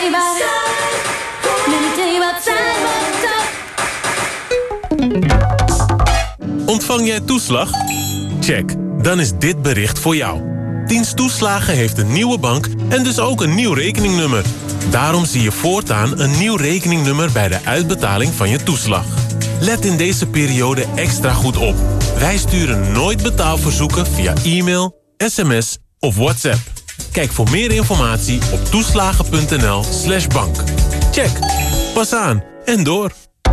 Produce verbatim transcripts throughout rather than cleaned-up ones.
tell you about it. Let me tell you about Sidewalk Talk. Ontvang jij toeslag? Check, dan is dit bericht voor jou. Dienst Toeslagen heeft een nieuwe bank en dus ook een nieuw rekeningnummer. Daarom zie je voortaan een nieuw rekeningnummer bij de uitbetaling van je toeslag. Let in deze periode extra goed op. Wij sturen nooit betaalverzoeken via e-mail, sms of WhatsApp. Kijk voor meer informatie op toeslagen.nl slash bank. Check. Pas aan en door.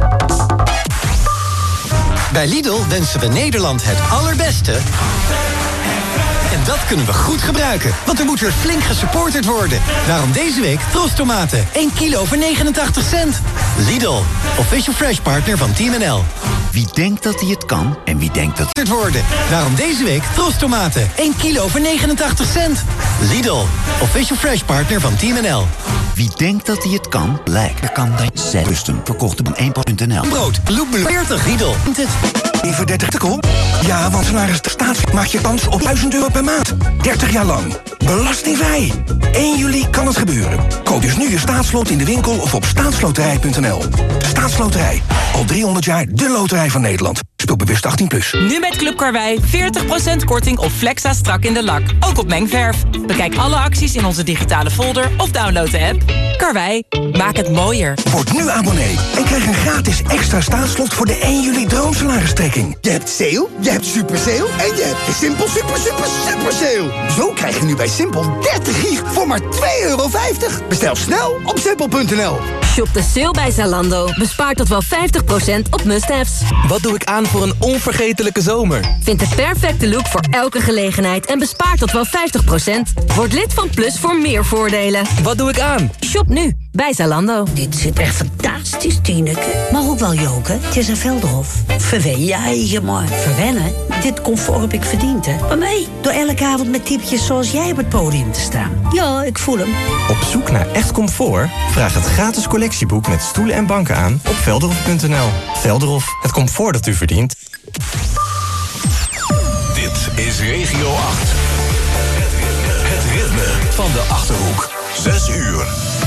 Bij Lidl wensen we Nederland het allerbeste. En dat kunnen we goed gebruiken, want er moet weer flink gesupporterd worden. Daarom deze week trosstomaten, één kilo voor negenentachtig cent. Lidl, official fresh partner van Team N L. Wie denkt dat hij het kan en wie denkt dat het worden. Daarom deze week trosstomaten, één kilo voor negenentachtig cent. Lidl, official fresh partner van Team N L. Wie denkt dat hij het kan, lijkt. Kan dat Zerusten, verkocht op één punt n l. Brood, Loopbel, veertig, Lidl. Liever dertig te koop? Ja, want salaris staat maak je kans op duizend euro per maand. dertig jaar lang. Belastingvrij. één juli kan het gebeuren. Koop dus nu je staatslot in de winkel of op staatsloterij punt n l. Staatsloterij. Al driehonderd jaar de loterij van Nederland. Speel bewust achttien plus. Nu met Club Karwei veertig procent korting op Flexa strak in de lak. Ook op mengverf. Bekijk alle acties in onze digitale folder of download de app. Karwei, maak het mooier. Word nu abonnee en krijg een gratis extra staatslot voor de één juli droomsalaristrekking. Je hebt sale, je hebt super sale en je hebt de Simpel super super super sale. Zo krijg je nu bij Simpel dertig gig voor maar twee euro vijftig. Bestel snel op simpel punt n l. Shop de sale bij Zalando. Bespaar tot wel vijftig procent op must-haves. Wat doe ik aan voor een onvergetelijke zomer? Vind de perfecte look voor elke gelegenheid en bespaar tot wel vijftig procent. Word lid van Plus voor meer voordelen. Wat doe ik aan? Shop nu bij Zalando. Dit zit echt fantastisch, Tineke. Maar ook wel joken. Het is een Velderhof. Verwen je eigen maar. Verwennen? Dit comfort heb ik verdiend, hè. Maar nee, door elke avond met typetjes zoals jij op het podium te staan. Ja, ik voel hem. Op zoek naar echt comfort? Vraag het gratis collectieboek met stoelen en banken aan op velderhof punt n l. Velderhof, het comfort dat u verdient. Dit is Regio acht. Het ritme van de Achterhoek. Zes uur.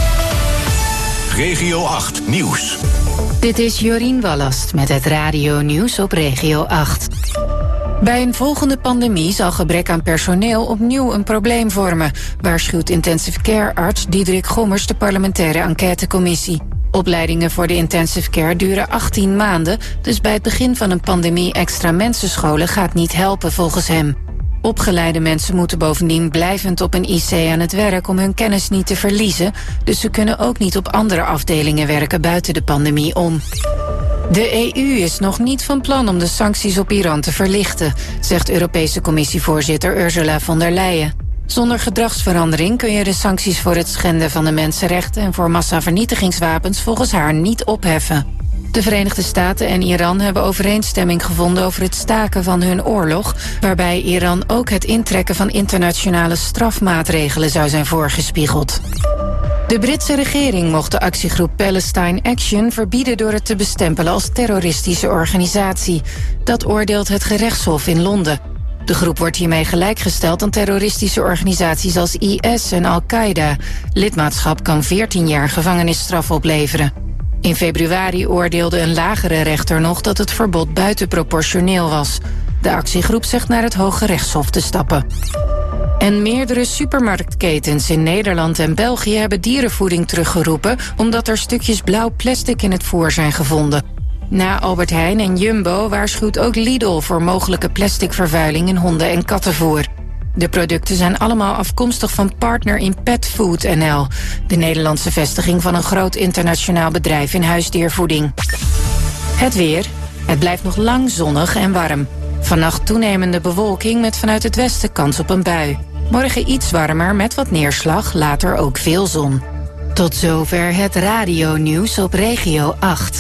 Regio acht Nieuws. Dit is Jorien Wallast met het Radio Nieuws op Regio acht. Bij een volgende pandemie zal gebrek aan personeel opnieuw een probleem vormen, waarschuwt intensive care arts Diederik Gommers de parlementaire enquêtecommissie. Opleidingen voor de intensive care duren achttien maanden, dus bij het begin van een pandemie extra mensenscholen gaat niet helpen volgens hem. Opgeleide mensen moeten bovendien blijvend op een I C aan het werk om hun kennis niet te verliezen, dus ze kunnen ook niet op andere afdelingen werken buiten de pandemie om. De E U is nog niet van plan om de sancties op Iran te verlichten, zegt Europese Commissievoorzitter Ursula von der Leyen. Zonder gedragsverandering kun je de sancties voor het schenden van de mensenrechten en voor massavernietigingswapens volgens haar niet opheffen. De Verenigde Staten en Iran hebben overeenstemming gevonden over het staken van hun oorlog, waarbij Iran ook het intrekken van internationale strafmaatregelen zou zijn voorgespiegeld. De Britse regering mocht de actiegroep Palestine Action verbieden door het te bestempelen als terroristische organisatie. Dat oordeelt het gerechtshof in Londen. De groep wordt hiermee gelijkgesteld aan terroristische organisaties als I S en Al-Qaeda. Lidmaatschap kan veertien jaar gevangenisstraf opleveren. In februari oordeelde een lagere rechter nog dat het verbod buitenproportioneel was. De actiegroep zegt naar het Hoge Rechtshof te stappen. En meerdere supermarktketens in Nederland en België hebben dierenvoeding teruggeroepen omdat er stukjes blauw plastic in het voer zijn gevonden. Na Albert Heijn en Jumbo waarschuwt ook Lidl voor mogelijke plasticvervuiling in honden- en kattenvoer. De producten zijn allemaal afkomstig van Partner in Pet Food N L, de Nederlandse vestiging van een groot internationaal bedrijf in huisdiervoeding. Het weer. Het blijft nog lang zonnig en warm. Vannacht toenemende bewolking met vanuit het westen kans op een bui. Morgen iets warmer met wat neerslag, later ook veel zon. Tot zover het radio-nieuws op Regio acht.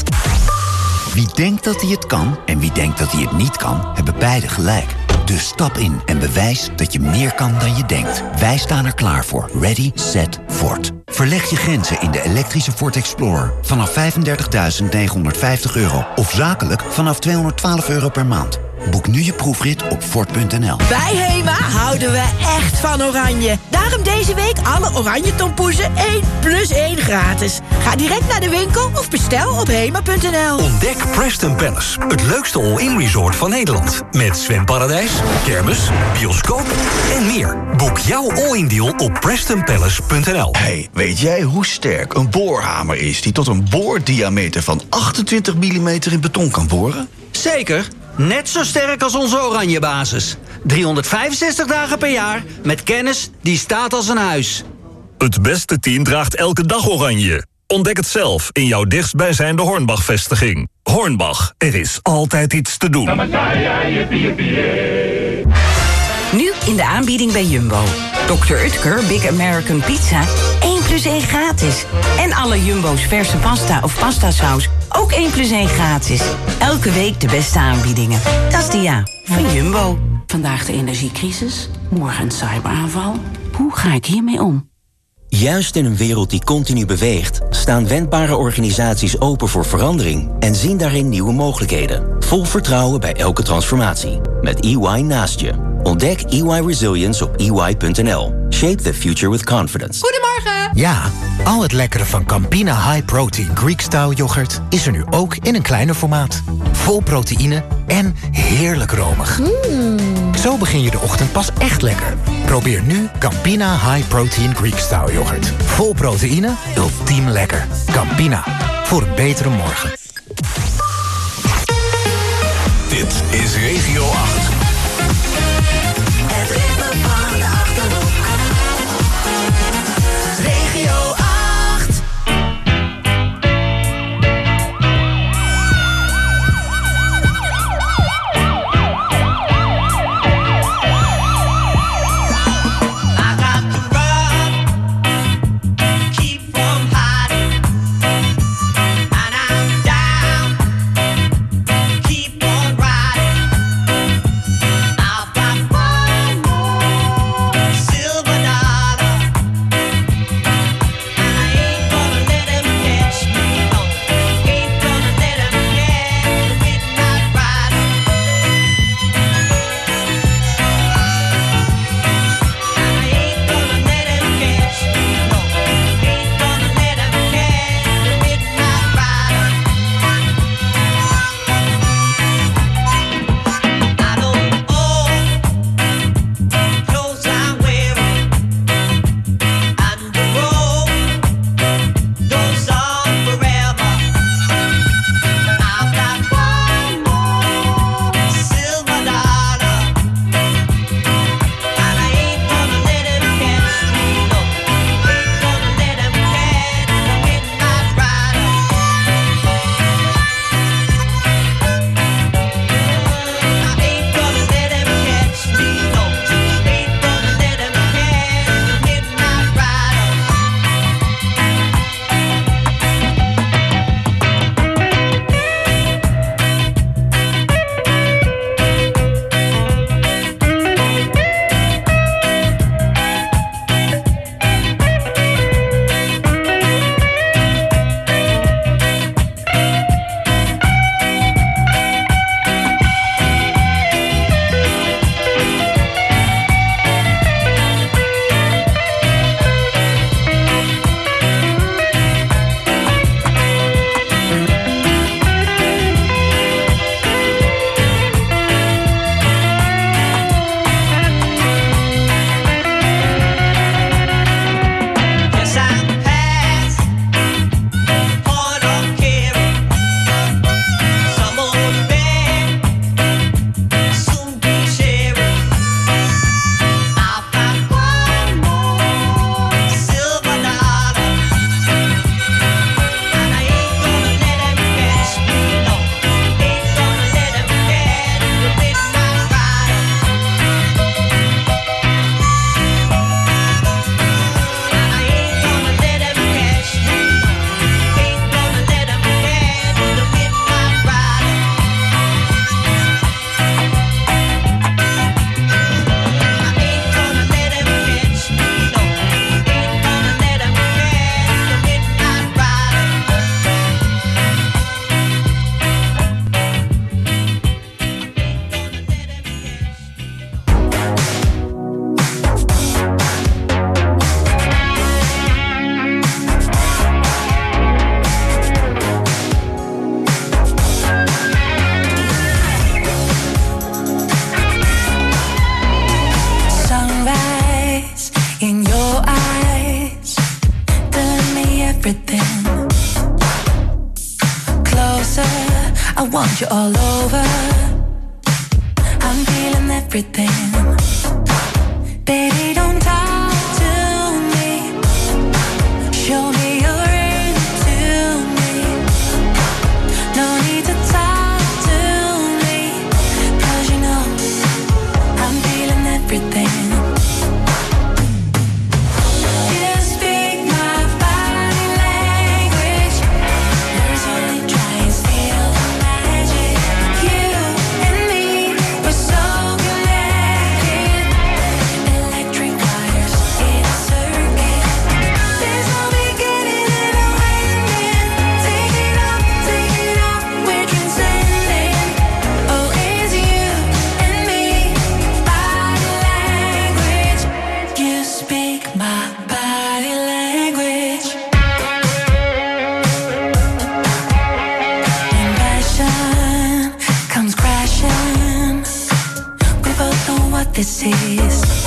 Wie denkt dat hij het kan en wie denkt dat hij het niet kan, hebben beide gelijk. Dus stap in en bewijs dat je meer kan dan je denkt. Wij staan er klaar voor. Ready, set, Ford. Verleg je grenzen in de elektrische Ford Explorer. Vanaf vijfendertigduizend negenhonderdvijftig euro. Of zakelijk vanaf tweehonderdtwaalf euro per maand. Boek nu je proefrit op Ford punt n l. Bij HEMA houden we echt van oranje. Daarom deze week alle oranje tompoezen één plus één gratis. Ga direct naar de winkel of bestel op hema punt n l. Ontdek Preston Palace, het leukste all-in resort van Nederland. Met zwemparadijs, kermis, bioscoop en meer. Boek jouw all-in deal op preston palace punt n l. Hey, weet jij hoe sterk een boorhamer is die tot een boordiameter van achtentwintig millimeter in beton kan boren? Zeker. Net zo sterk als onze oranje basis. driehonderdvijfenzestig dagen per jaar met kennis die staat als een huis. Het beste team draagt elke dag oranje. Ontdek het zelf in jouw dichtstbijzijnde Hornbach-vestiging. Hornbach, er is altijd iets te doen. Nu in de aanbieding bij Jumbo. dokter Utker Big American Pizza, één plus één gratis. En alle Jumbo's verse pasta of pastasaus, ook één plus één gratis. Elke week de beste aanbiedingen. Dat is de ja van Jumbo. Vandaag de energiecrisis, morgen een cyberaanval. Hoe ga ik hiermee om? Juist in een wereld die continu beweegt, staan wendbare organisaties open voor verandering en zien daarin nieuwe mogelijkheden. Vol vertrouwen bij elke transformatie. Met E Y naast je. Ontdek E Y Resilience op e y punt n l. Shape the future with confidence. Goedemorgen! Ja, al het lekkere van Campina High Protein Greek Style yoghurt is er nu ook in een kleiner formaat. Vol proteïne en heerlijk romig. Mm. Zo begin je de ochtend pas echt lekker. Probeer nu Campina High Protein Greek Style yoghurt. Vol proteïne, ultiem lekker. Campina, voor een betere morgen. Dit is Regio acht. Het ritme van de Achterhoek. Regio acht. you all over. I'm feeling everything. Baby, don't talk to me. Show me you're into me. No need to talk to me. Cause you know I'm feeling everything. This is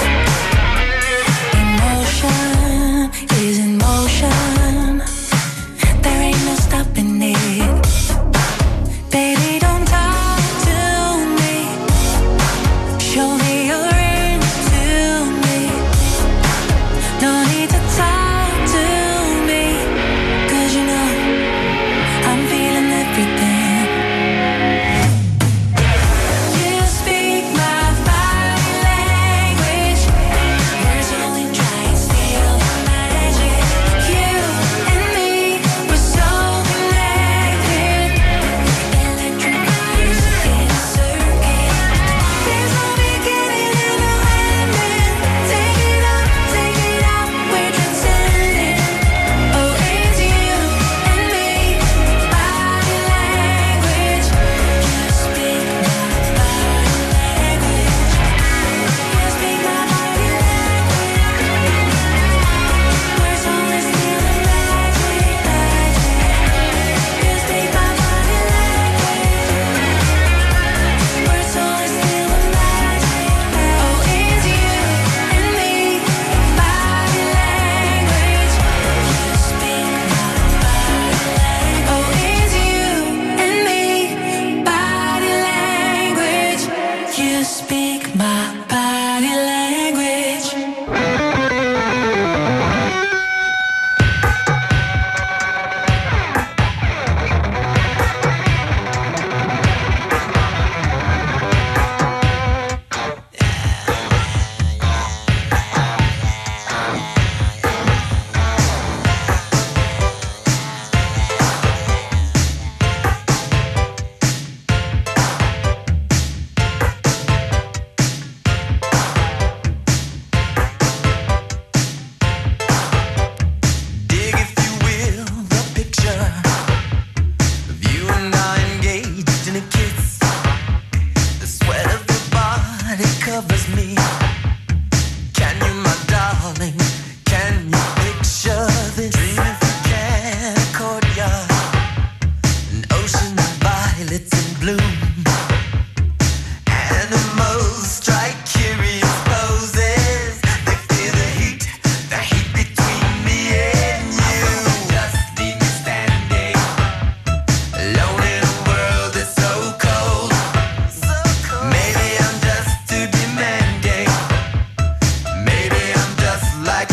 emotion, is in motion. There ain't no stopping it. Baby, don't talk to me. Show me you're into me. No need to talk to me. Cause you know I'm feeling everything. Like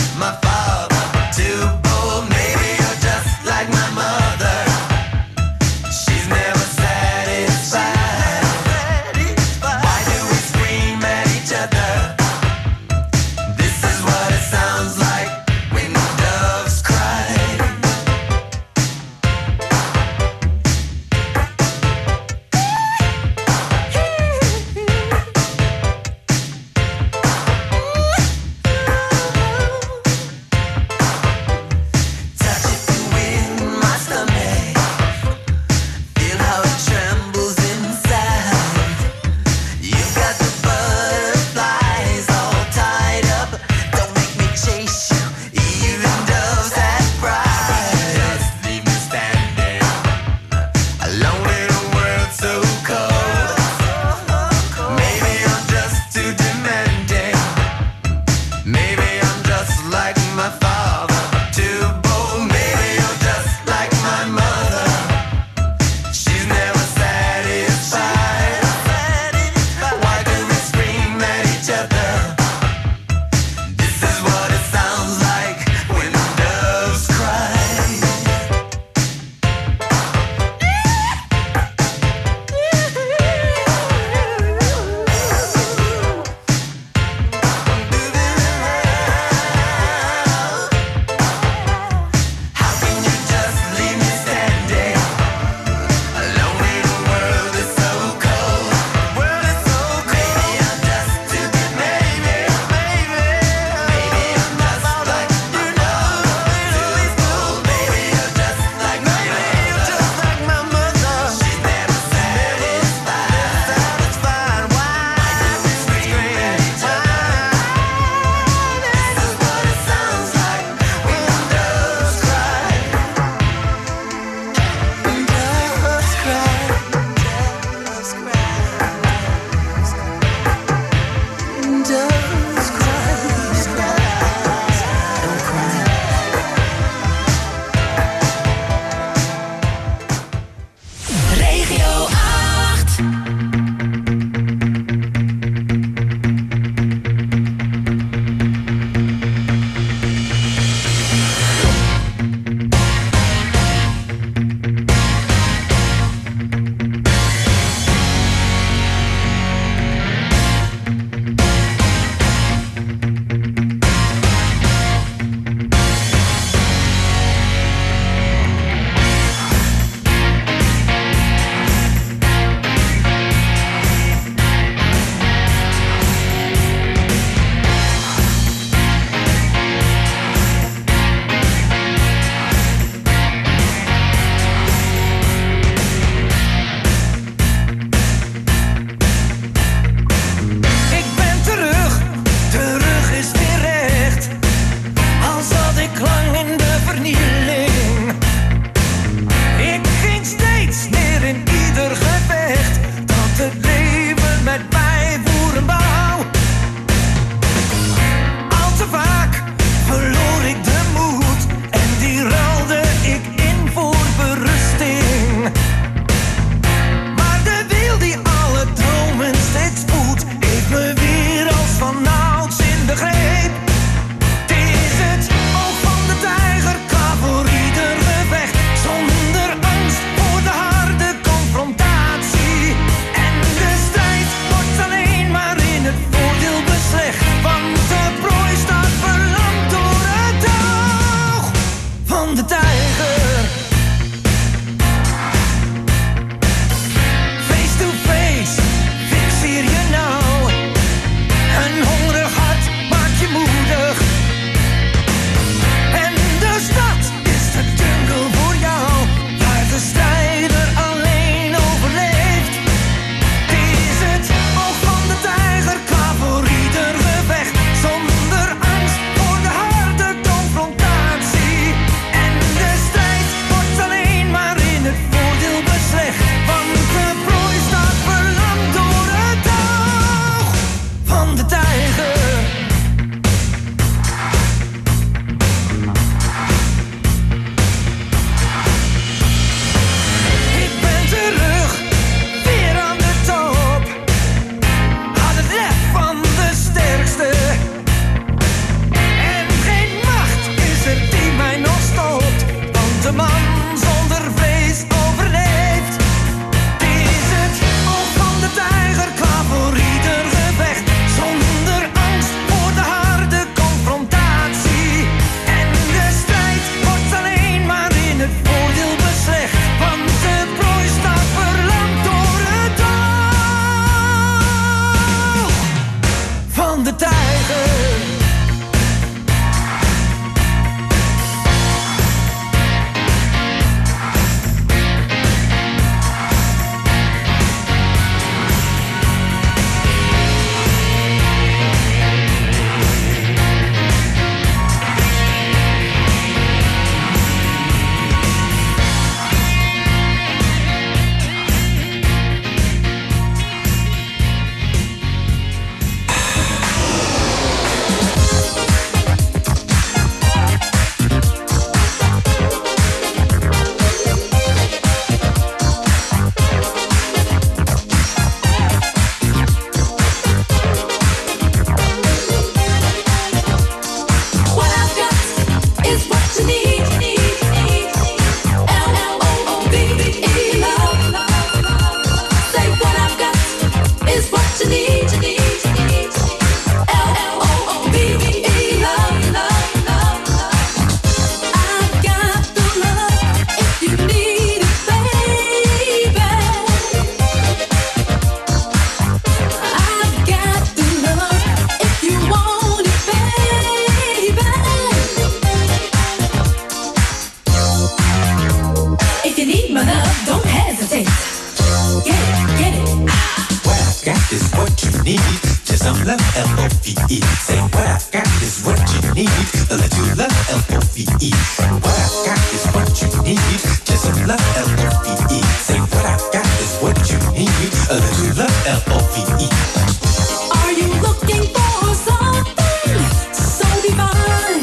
some love, L O V E. Say what I got is what you need. A little love, L O V E. What I got is what you need. Just some love, L O V E. Say what I got is what you need. A little love, L O V E. Are you looking for something so divine?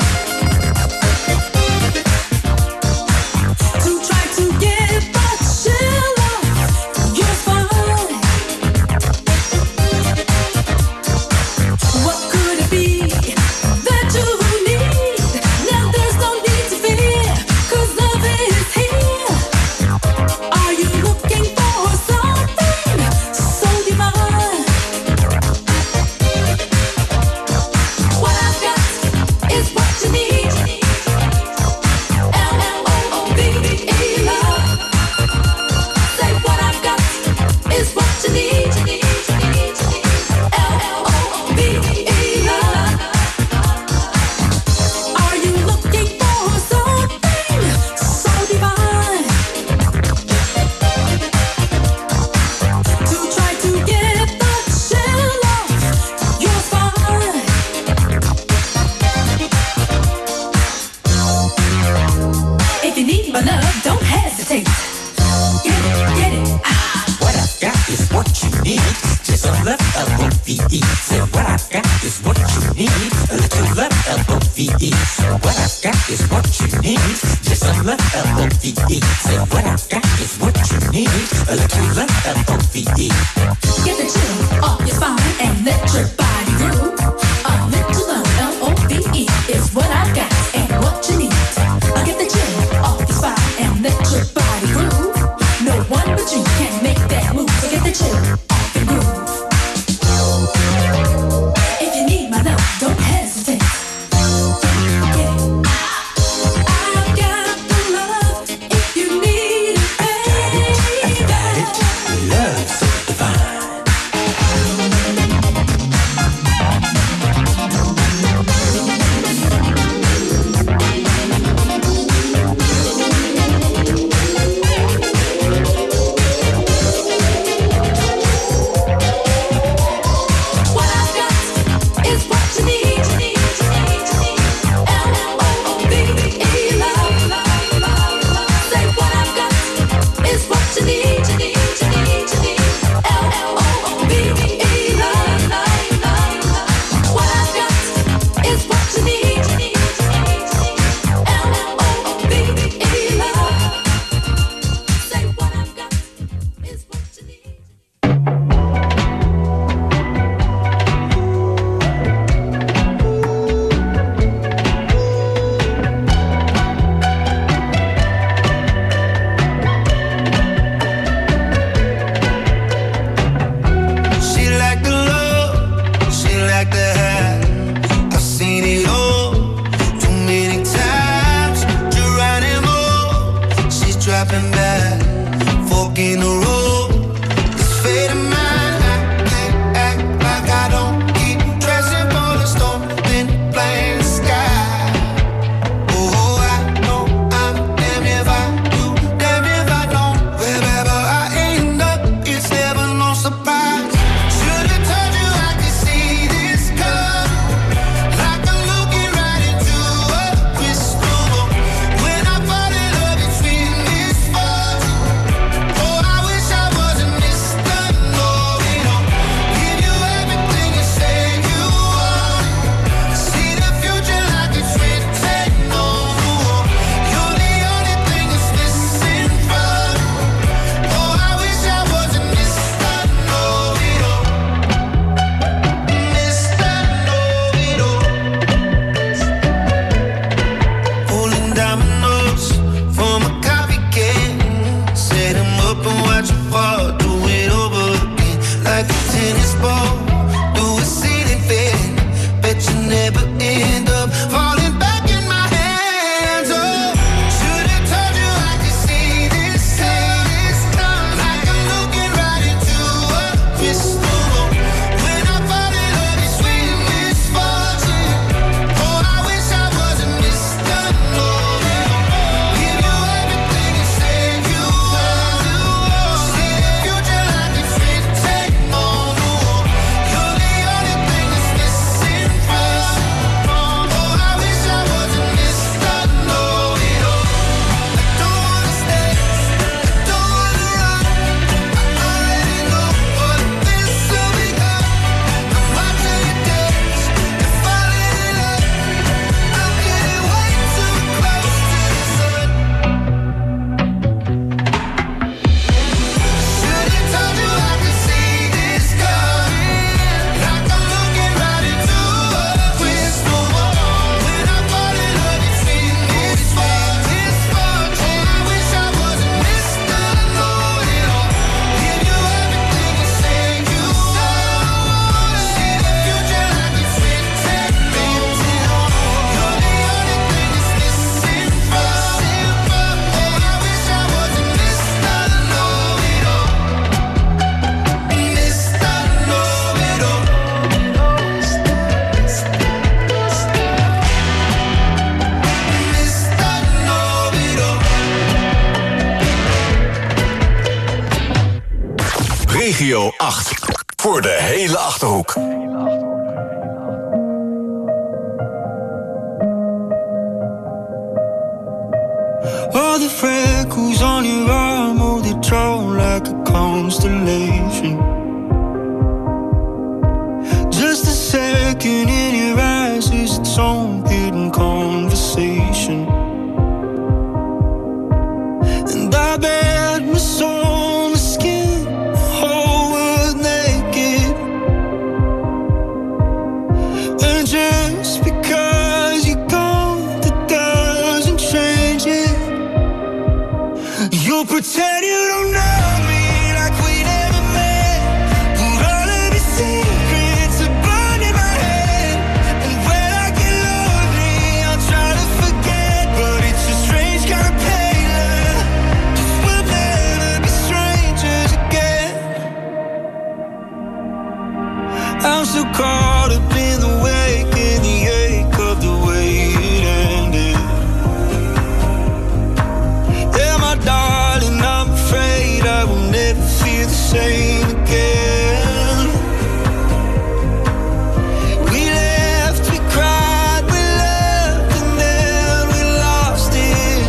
To try to get but chill off your spine. What could it be that you need? Now there's no need to fear, 'cause love is here. Are you looking for something so divine? What I've got is what you need. L L O O V E, love. Say what I've got is what you need. L L O O V E, love. Are you looking for something so divine? To try to get the chill off your spine. If you need my love, don't hesitate. Get it, get it. Ah. What I've got is what you need. Just some love, L O V E. Say what I've got is what you need. A little love, L O V E. What I've got is what you need. Just some love, L O V E. Say what I've got is what you need. A little love, L O V E. Get the chill off your spine and let your body groove. A little love, L O V E, is what I've got and what you need. I'll get the chill off your spine and let your body groove. No one but you can make that move. So get the chill off and groove. If you need my love, don't hesitate. Get it. I've got the love if you need it, baby. Love so divine. Regio acht. Voor de hele Achterhoek. All the freckles on your arm, oh, they draw like a constellation. Just a second in your eyes is its own hidden conversation. And I bet my soul, my skin, whole world naked. And just because you're gone, that doesn't change it. You pretend you don't know me like we never met. Put all of your secrets are burned in my head. And when I get lonely, I'll try to forget. But it's a strange kind of pain, love. 'Cause we'll never be strangers again. I'm so caught up in the wake and the ache of the way it ended. Yeah, my darling, I'm afraid I will never feel the same again. We left, we cried, we loved, and then we lost it.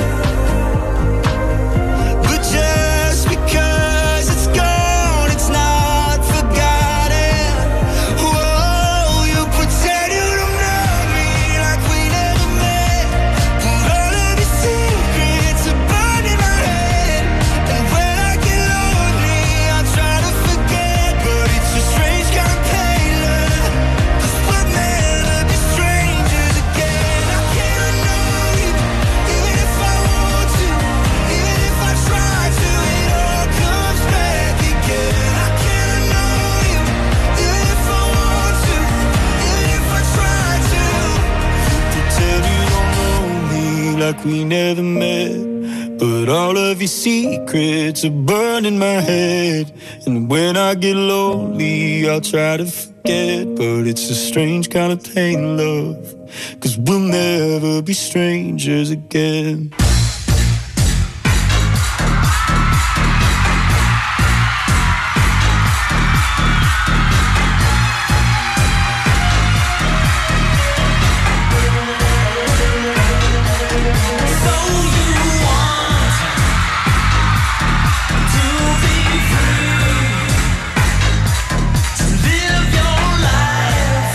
But just because it's gone, it's not forgotten. Whoa, you pretend you don't know me like we never met. Put all of your secrets are burned in my head. And when I get lonely, I'll try to forget. But it's a strange kind of pain, love. 'Cause we'll never be strangers again. I can't know you, even if I want to. Even if I try to, it all comes back again. I can't know you, even if I want to. Even if I try to. Pretend you don't know me like we never met. But all of your secrets are burned in my head. And when I get lonely, I'll try to forget. But it's a strange kind of pain, love. 'Cause we'll never be strangers again.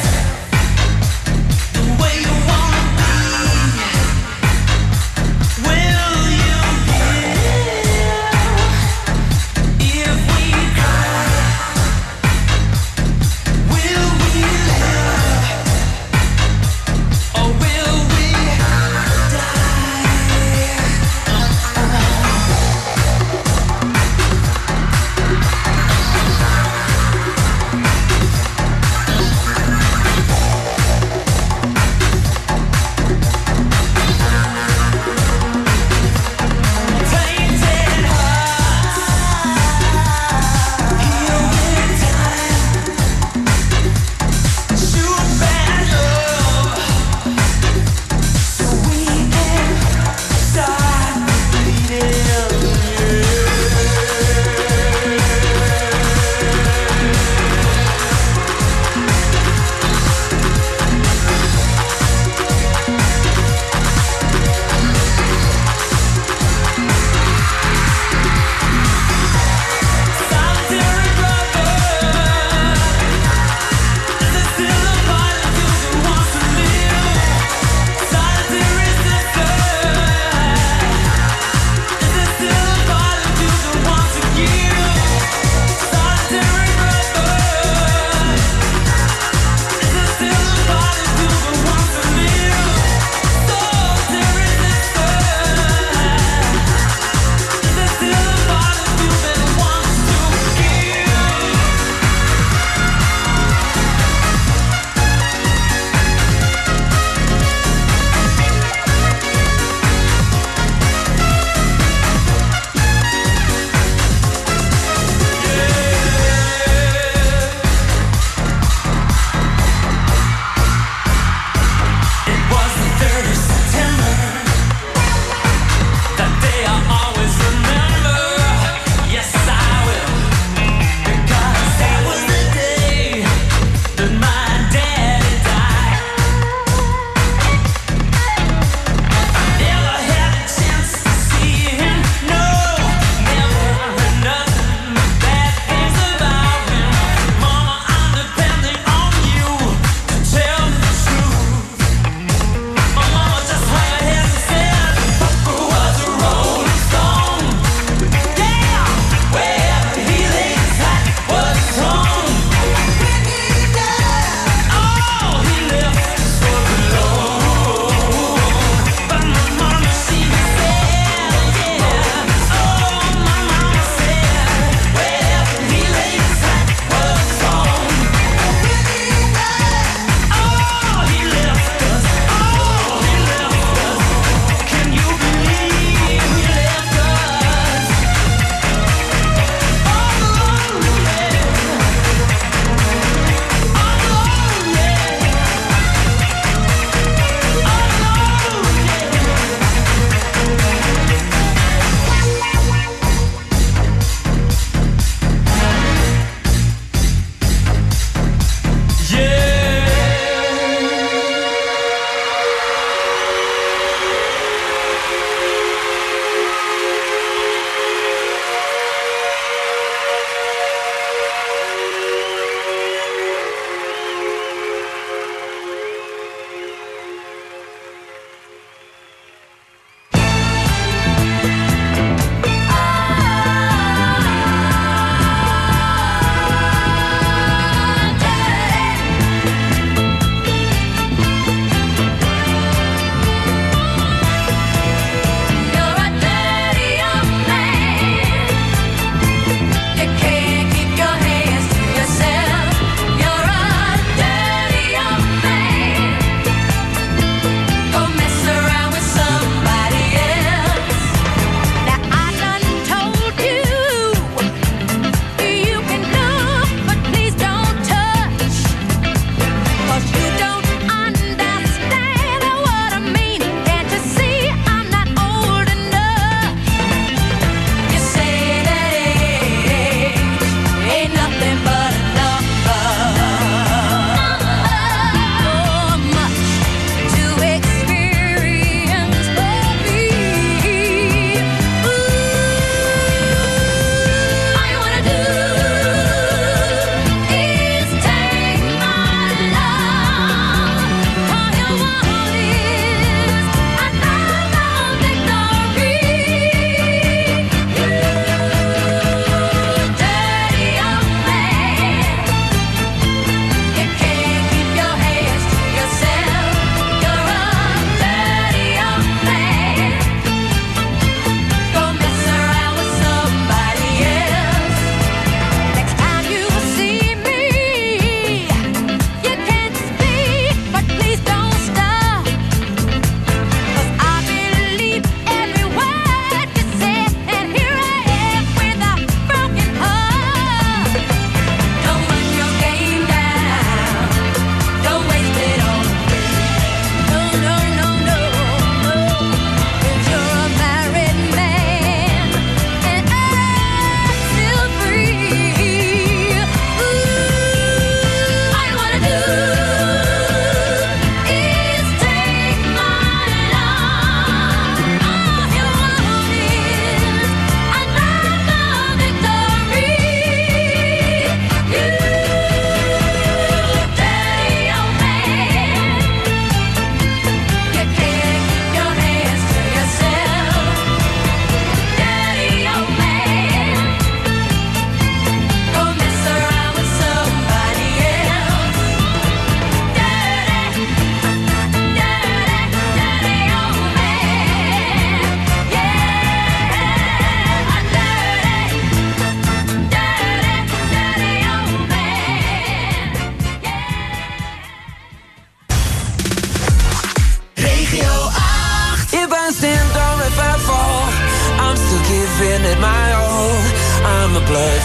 When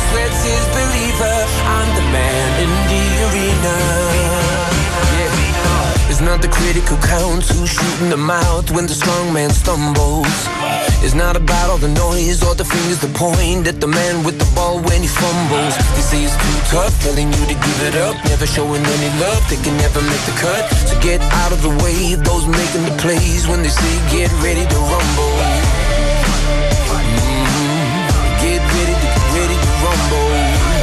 sweats his believer. I'm the man in the arena. Yeah. It's not the critic who counts who's shooting the mouth when the strong man stumbles. It's not about all the noise or the fingers that point at the man with the ball when he fumbles. They say it's too tough, telling you to give it up, never showing any love, they can never make the cut. So get out of the way of those making the plays when they say get ready to rumble. Mm-hmm. Get ready to get ready to rumble.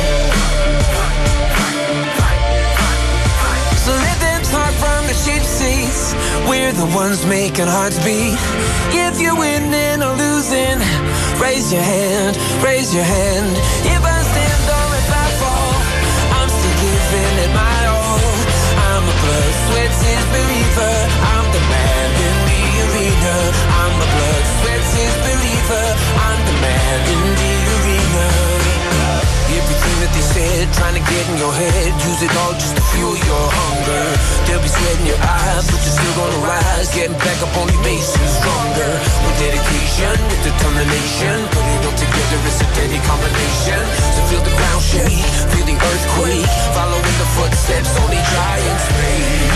So let them talk from the cheap seats. We're the ones making hearts beat. If you're winning or losing, raise your hand, raise your hand. If I stand or if I fall, I'm still giving it my all. I'm a blood, sweat, tears believer. I'm the man in the arena. I'm a blood, sweat, tears believer. I'm the man in the arena. Everything that they said, trying to get in your head, use it all just to fuel your hunger. They'll be sweat in your eyes, but you're still gonna rise, getting back up on your bases stronger. With dedication, with determination, put it all together, it's a deadly combination. So feel the ground shake, feel the earthquake, following the footsteps only giants make.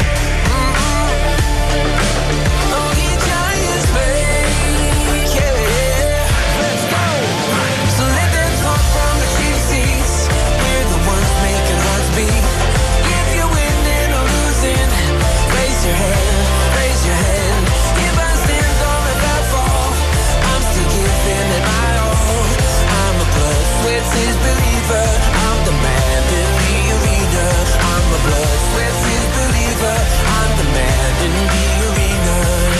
Mm-hmm. Only giants make, yeah. Let's go. So let them talk from the cheap seats. We're the ones making hearts beat. If you're winning or losing, raise your hand, raise your hand. If I stand or if I fall, I'm still giving it my all. I'm a blood, sweat, tears believer. I'm the man in the arena. I'm a blood, sweat, tears believer. I'm the man in the arena.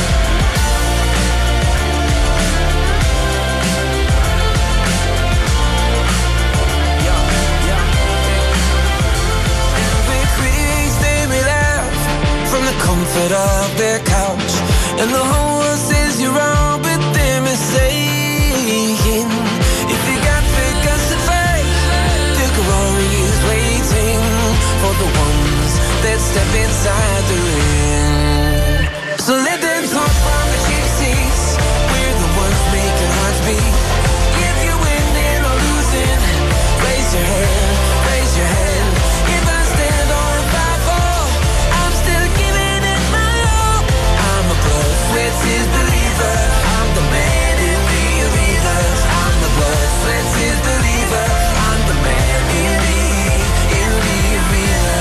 From the comfort of their couch, and the whole world says you're wrong, but they're mistaken. If you got big guts to fight, the glory is waiting for the ones that step inside the ring. So let them talk from the cheap seats. We're the ones making hearts beat. If you're winning or losing, raise your hand, raise your hand. If I stand or if I fall, I'm still giving it my all. I'm a blood, sweat, tears believer. I'm the man in the arena. I'm the blood, sweat, tears believer. I'm the man in the, in the arena.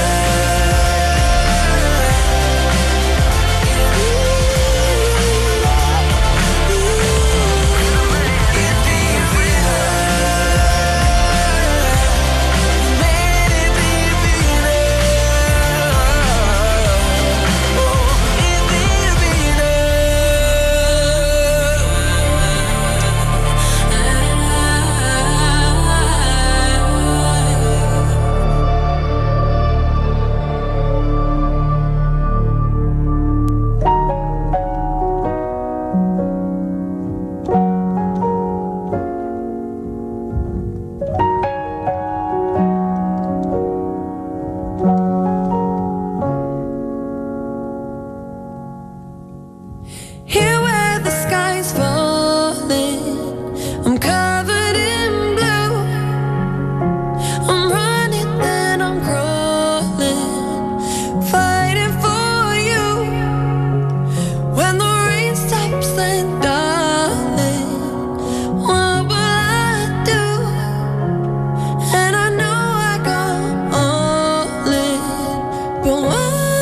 Here where the sky's falling, I'm covered in blue. I'm running and I'm crawling, fighting for you. When the rain stops, then darling, what will I do? And I know I go all in, but why?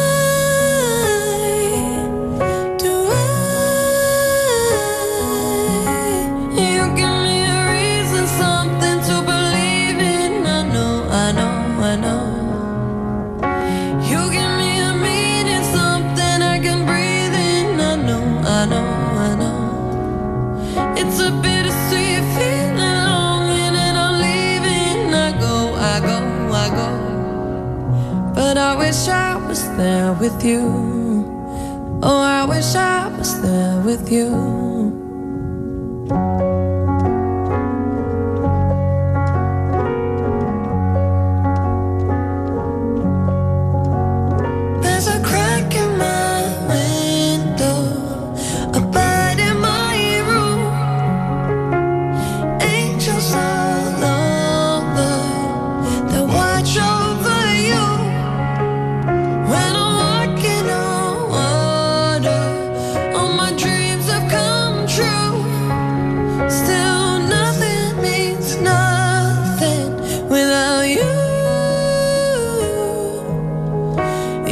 But I wish I was there with you. Oh, I wish I was there with you. There's a crack in my window, a bite in my room. Angels all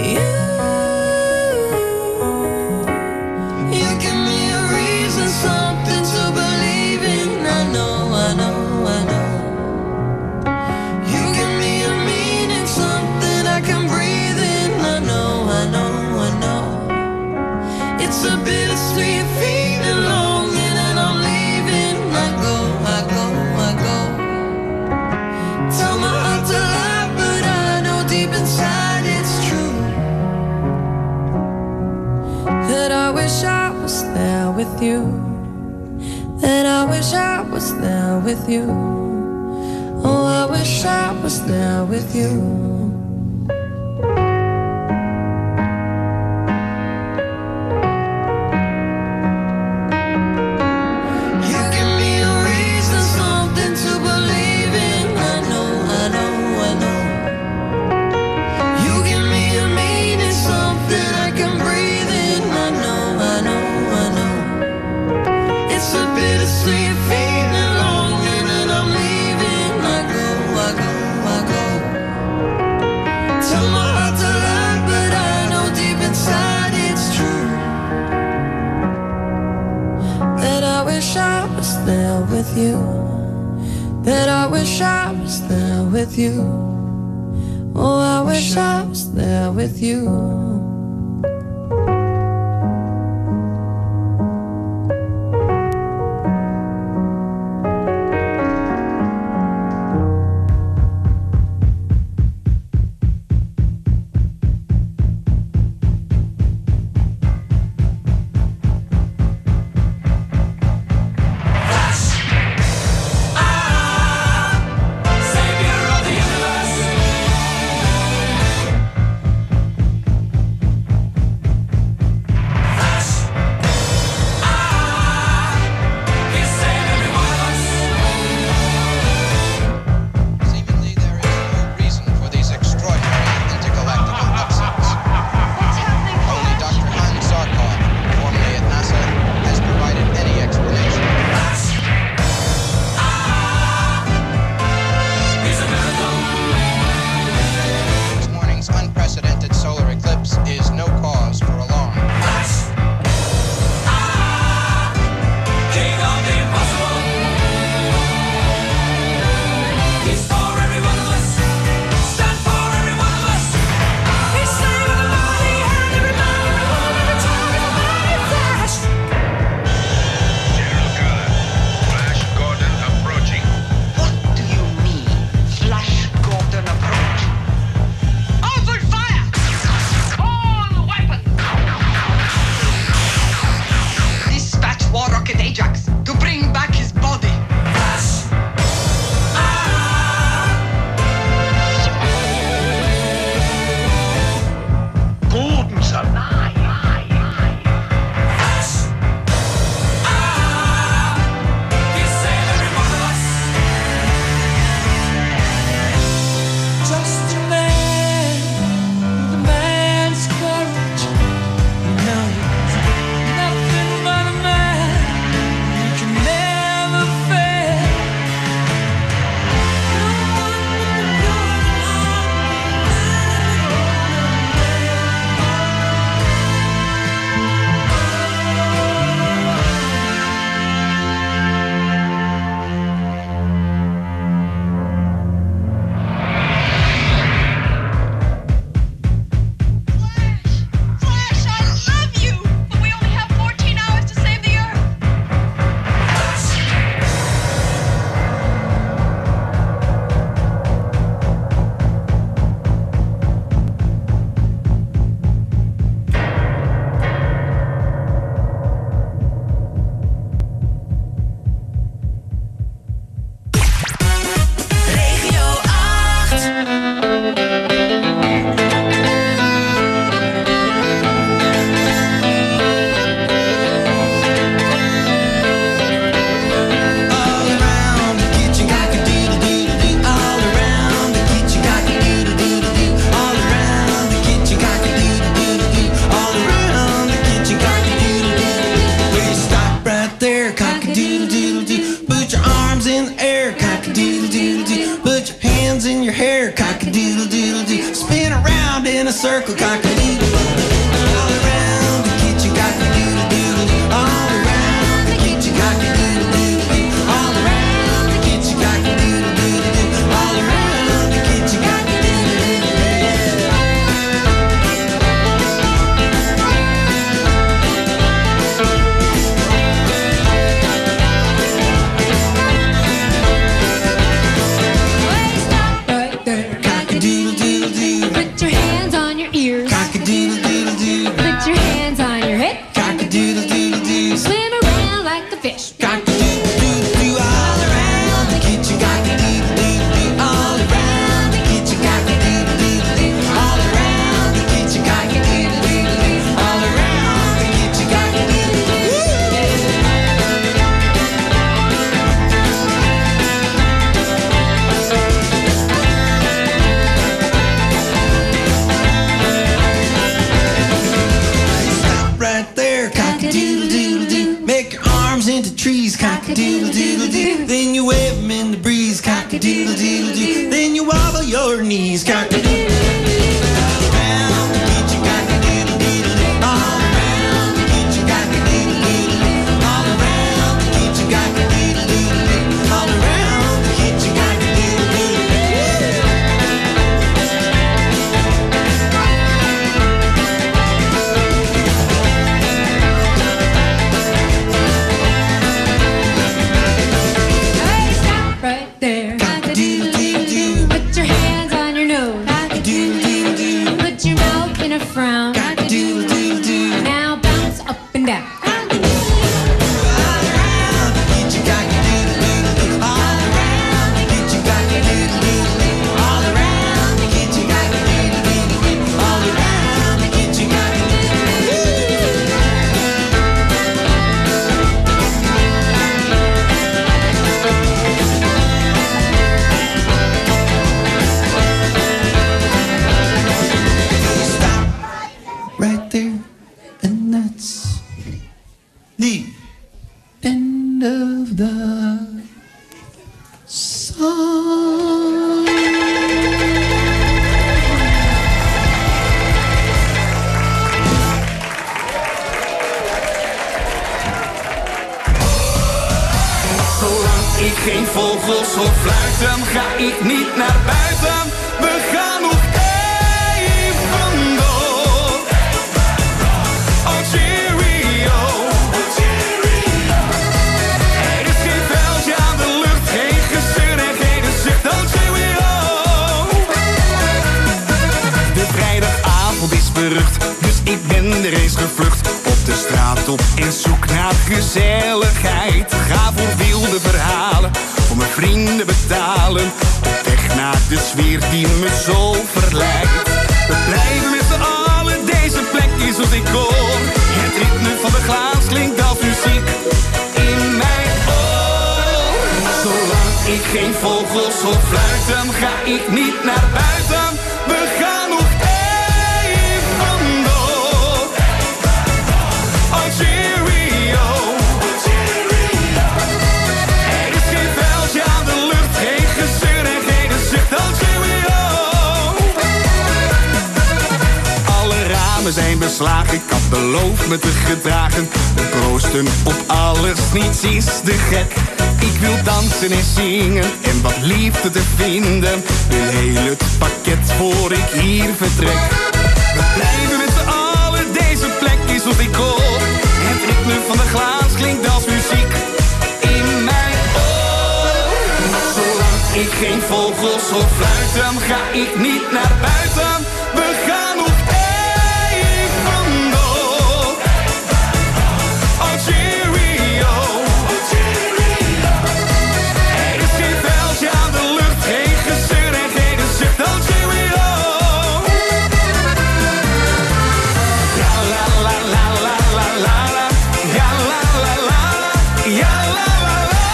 You, you give me a reason, something to believe in. I know, I know, I know. You give me a meaning, something I can breathe in. I know, I know, I know. It's a bittersweet feeling, longing, and I'm leaving. I go, I go, I go. Tell my heart to lie, but I know deep inside it's true. That I wish I was there with you. That I wish I was there with you. Oh, I wish I was there with you. You give me a reason, something to believe in. I know, I know, I know. You give me a meaning, something I can breathe in. I know, I know, I know. It's a bittersweet feeling, longing, and I'm leaving. I go, I go, I go. Tell my heart to lie, but I know deep inside it's true. That I wish I was there with you. That I wish I was there with you. Oh, I wish I was there with you. cock-a-doodle-doodle-doo. Then you wave them in the breeze, cock-a-doodle-doodle-doo. Then you wobble your knees, cock-a-doodle-doo. Geen vogels of fluiten, ga ik niet naar buiten. We gaan nog even door. Oh cheerio. Er is geen vuiltje aan de lucht, geen gezeur en geen zucht. Oh cheerio. De vrijdagavond is berucht, dus ik ben er eens gevlucht. Op de straat op en zoek naar gezelligheid. Ga voor wilde verhalen, voor mijn vrienden betalen. Op weg naar de sfeer die me zo verleidt. We blijven met z'n allen, deze plek is wat ik hoor. Het ritme van de glaas klinkt als muziek in mijn oor. Zolang ik geen vogels of fluiten, ga ik niet naar buiten. We gaan nog even door. Oh cheerio. Er is geen vuiltje aan de lucht, geen gezeur en geen zucht. Oh cheerio. Alle ramen zijn beslagen, ik had beloofd me te gedragen. We proosten op alles, niets is te gek. Ik wil dansen en zingen en wat liefde te vinden. Wil heel het pakket voor ik hier vertrek. We blijven met z'n allen, deze plek is wat ik hoor. Het ritme van de glaas klinkt als muziek in mijn oor. Zolang ik geen vogels of fluiten, ga ik niet naar buiten. We gaan nog even door. Oh cheerio. Er is geen vuiltje aan de lucht, geen gezeur en geen zucht. Oh cheerio. Ja la la la la la la la. Ja la la la la. Ja la la la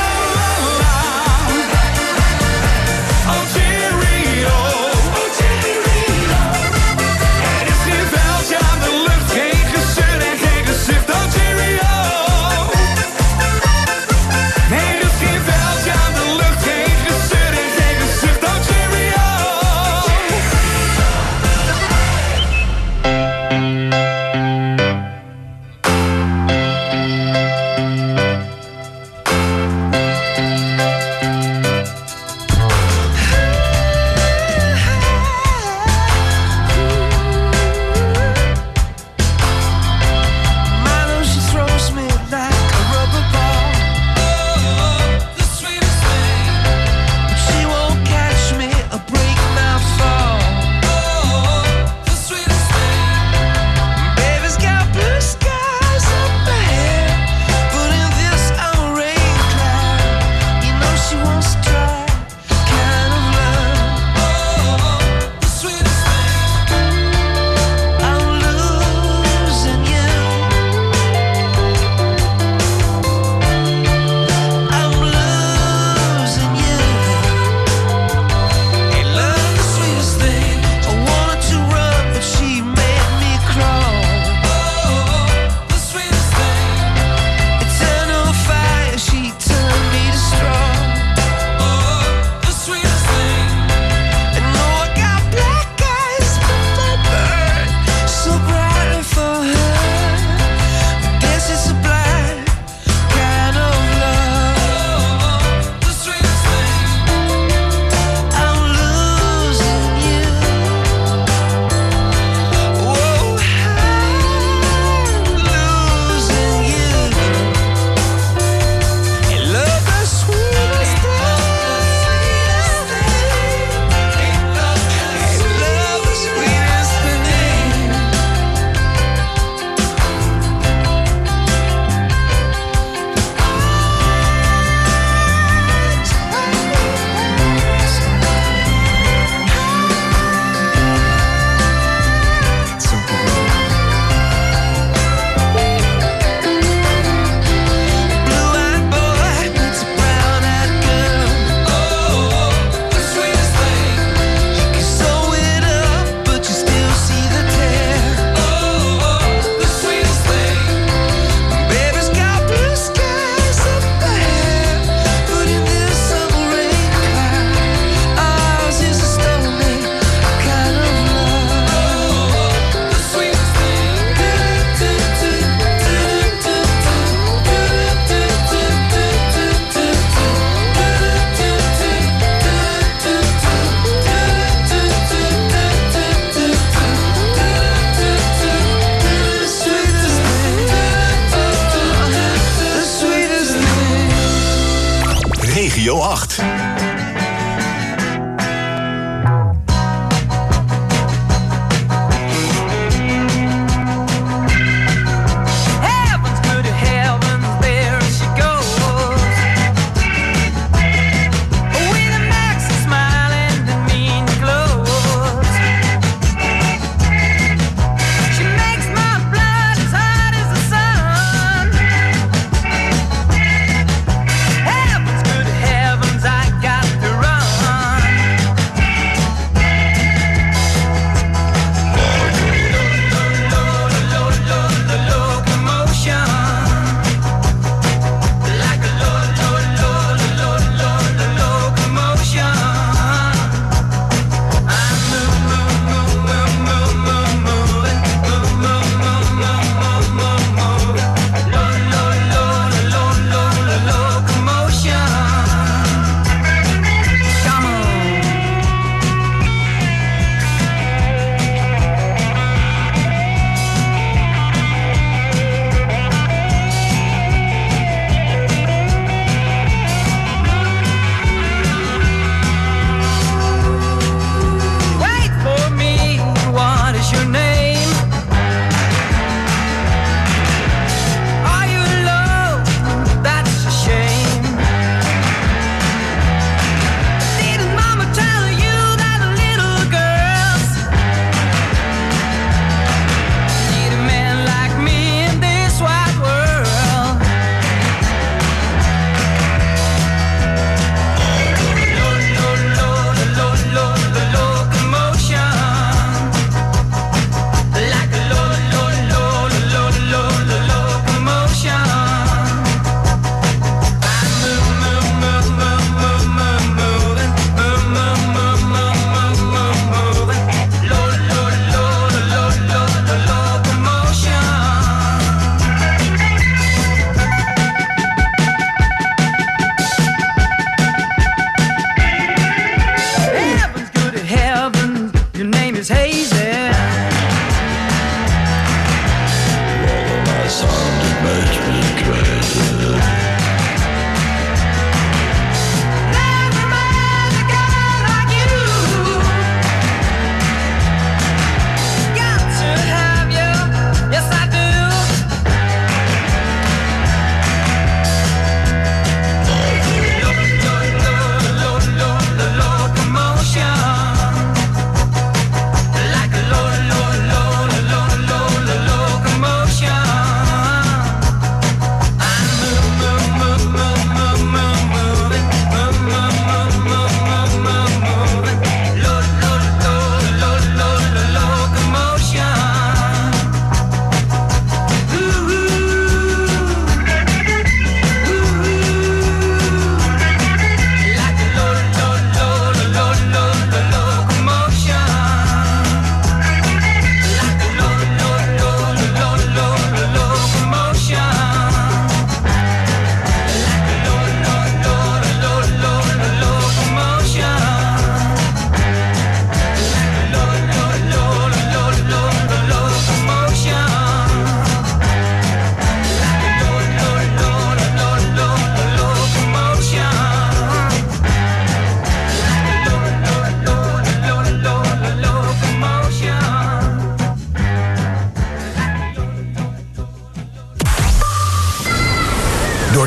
la la. Oh cheerio. Oh cheerio.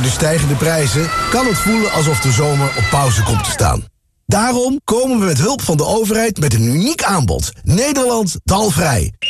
Door de stijgende prijzen kan het voelen alsof de zomer op pauze komt te staan. Daarom komen we met hulp van de overheid met een uniek aanbod. Nederland dalvrij.